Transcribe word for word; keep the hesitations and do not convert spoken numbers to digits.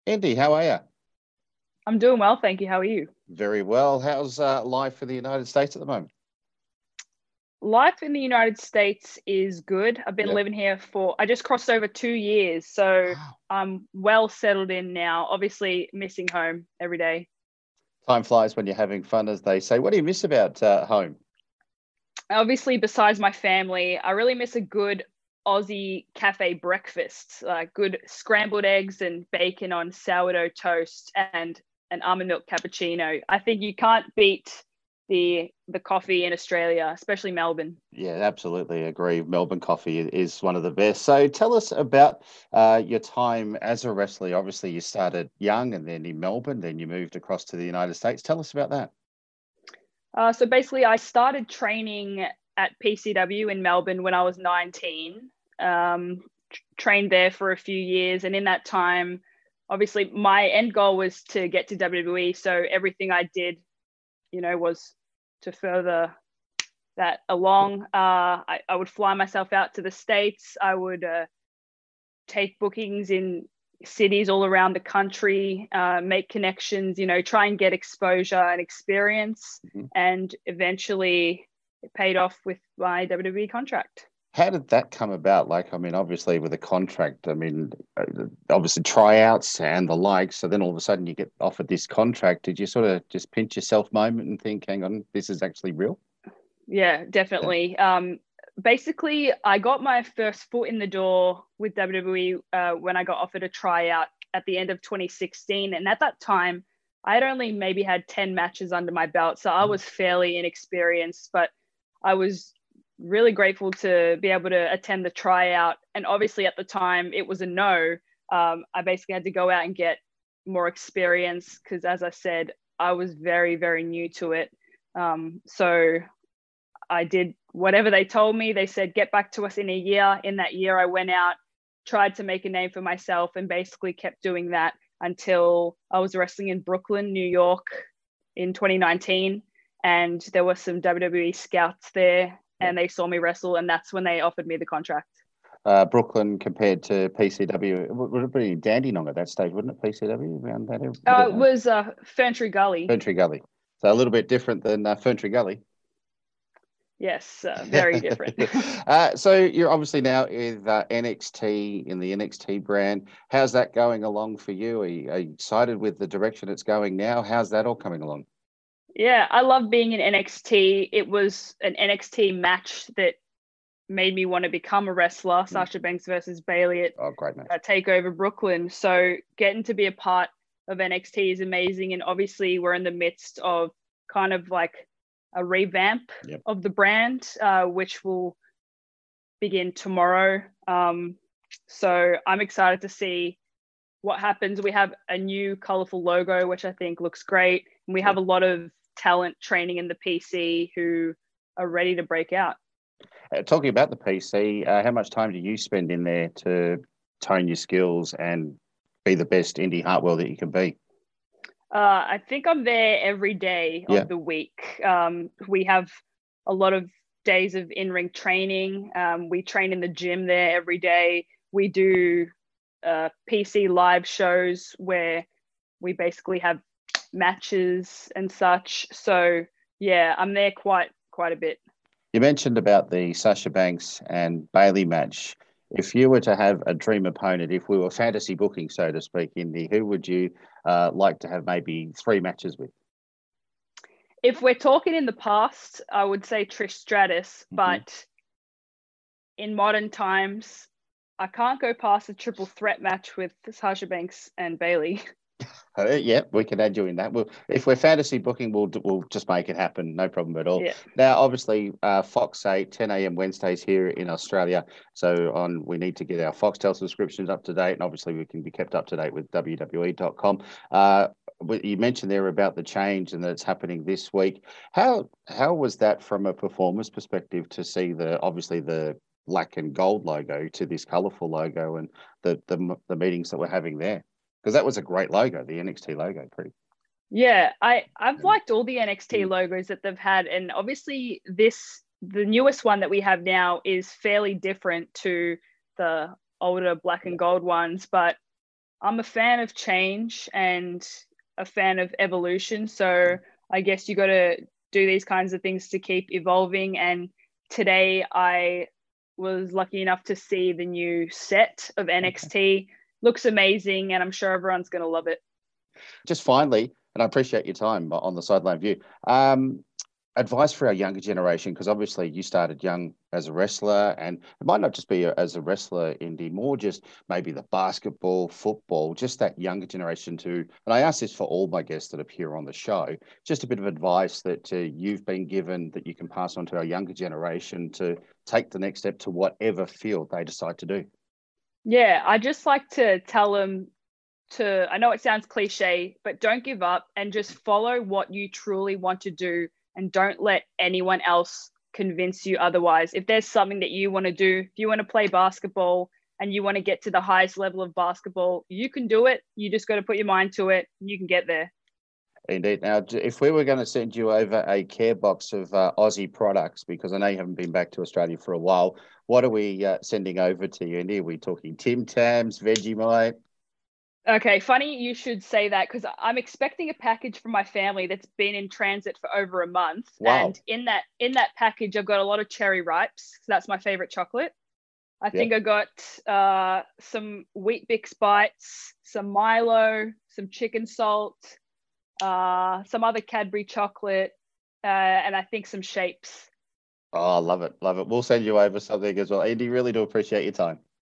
Andy, how are you? I'm doing well, thank you. How are you? Very well. How's uh, life in the United States at the moment? Life in the United States is good. I've been Yep. living here for, I just crossed over two years, so Wow. I'm well settled in now. Obviously, missing home every day. Time flies when you're having fun, as they say. What do you miss about uh, home? Obviously, besides my family, I really miss a good Aussie cafe breakfast, like good scrambled eggs and bacon on sourdough toast and an almond milk cappuccino. I think you can't beat the the coffee in Australia, especially Melbourne. Yeah, absolutely agree. Melbourne coffee is one of the best. So tell us about uh, your time as a wrestler. Obviously, you started young and then in Melbourne, then you moved across to the United States. Tell us about that. Uh, so basically, I started training at P C W in Melbourne when I was nineteen. Um, Trained there for a few years, and in that time, obviously, my end goal was to get to W W E. So everything I did, you know, was to further that along. Uh, I, I would fly myself out to the States. I would uh, take bookings in cities all around the country, uh, make connections, you know, try and get exposure and experience. Mhm. And eventually it paid off with my W W E contract. How did that come about? Like, I mean, obviously with a contract, I mean, uh, obviously tryouts and the like. So then all of a sudden you get offered this contract. Did you sort of just pinch yourself moment and think, hang on, this is actually real? Yeah, Yeah. definitely. Um, basically, I got my first foot in the door with W W E uh, when I got offered a tryout at the end of twenty sixteen. And at that time, I had only maybe had ten matches under my belt. So I was fairly inexperienced, but I was really grateful to be able to attend the tryout. And obviously, at the time, it was a no. Um, I basically had to go out and get more experience because, as I said, I was very, very new to it. Um, so I did whatever they told me. They said, get back to us in a year. In that year, I went out, tried to make a name for myself, and basically kept doing that until I was wrestling in Brooklyn, New York in twenty nineteen. And there were some W W E scouts there Yeah. and they saw me wrestle. And that's when they offered me the contract. Uh, Brooklyn compared to P C W, would it be Dandenong at that stage, wouldn't it? P C W around that Uh, it area? was uh, Ferntree Gully. Ferntree Gully. So a little bit different than uh, Ferntree Gully. Yes, uh, very different. uh, so you're obviously now with uh, N X T in the N X T brand. How's that going along for you? Are you, are you excited with the direction it's going now? How's that all coming along? Yeah, I love being in N X T. It was an N X T match that made me want to become a wrestler. Mm. Sasha Banks versus Bailey at Oh, great match. uh, Takeover Brooklyn. So getting to be a part of N X T is amazing, and obviously we're in the midst of kind of like a revamp Yep. of the brand, uh, which will begin tomorrow. Um, so I'm excited to see what happens. We have a new colorful logo, which I think looks great. And we have Cool. a lot of talent training in the P C who are ready to break out. Uh, talking about the P C, uh, how much time do you spend in there to tone your skills and be the best Indy Hartwell that you can be? Uh, I think I'm there every day Yeah. of the week. Um, we have a lot of days of in ring training. Um, we train in the gym there every day. We do uh, P C live shows where we basically have matches and such. So yeah, I'm there quite quite a bit. You mentioned about the Sasha Banks and Bailey match. If you were to have a dream opponent, if we were fantasy booking, so to speak, Indy, who would you uh, like to have maybe three matches with? If we're talking in the past, I would say Trish Stratus, Mm-hmm. but in modern times, I can't go past a triple threat match with Sasha Banks and Bailey. Uh, yeah, we can add you in that. We'll, if we're fantasy booking, we'll we'll just make it happen. No problem at all. Yeah. Now, obviously, uh, Fox eight, ten a m Wednesdays here in Australia. So on, we need to get our Foxtel subscriptions up to date, and obviously we can be kept up to date with W W E dot com. Uh, you mentioned there about the change and that it's happening this week. How how was that from a performance perspective to see the obviously the black and gold logo to this colourful logo and the the the meetings that we're having there? Because that was a great logo, the N X T logo. Pretty. Yeah, I I've Um, liked all the N X T mm, logos that they've had, and obviously this the newest one that we have now is fairly different to the older black yeah. and gold ones, but I'm a fan of change and a fan of evolution. So I guess you got to do these kinds of things to keep evolving. And today I was lucky enough to see the new set of N X T. Okay. Looks amazing, and I'm sure everyone's going to love it. Just finally, and I appreciate your time on the Sideline View. Um, advice for our younger generation, because obviously you started young as a wrestler, and it might not just be a, as a wrestler, Indy, more just maybe the basketball, football, just that younger generation too. And I ask this for all my guests that appear on the show, just a bit of advice that uh, you've been given that you can pass on to our younger generation to take the next step to whatever field they decide to do. Yeah, I just like to tell them to, I know it sounds cliche, but don't give up and just follow what you truly want to do. And don't let anyone else convince you otherwise. If there's something that you want to do, if you want to play basketball and you want to get to the highest level of basketball, you can do it. You just got to put your mind to it and you can get there. Indeed. Now, if we were going to send you over a care box of uh, Aussie products, because I know you haven't been back to Australia for a while, what are we uh, sending over to you, Indy? Are we talking Tim Tams, Vegemite? Okay, funny you should say that because I'm expecting a package from my family that's been in transit for over a month. Wow. And in that in that package, I've got a lot of cherry ripes. So that's my favorite chocolate. I yep. think I got uh, some Wheat Bix bites, some Milo, some chicken salt, uh, some other Cadbury chocolate, uh, and I think some shapes. Oh, love it. Love it. We'll send you over something as well. Indy, really do appreciate your time.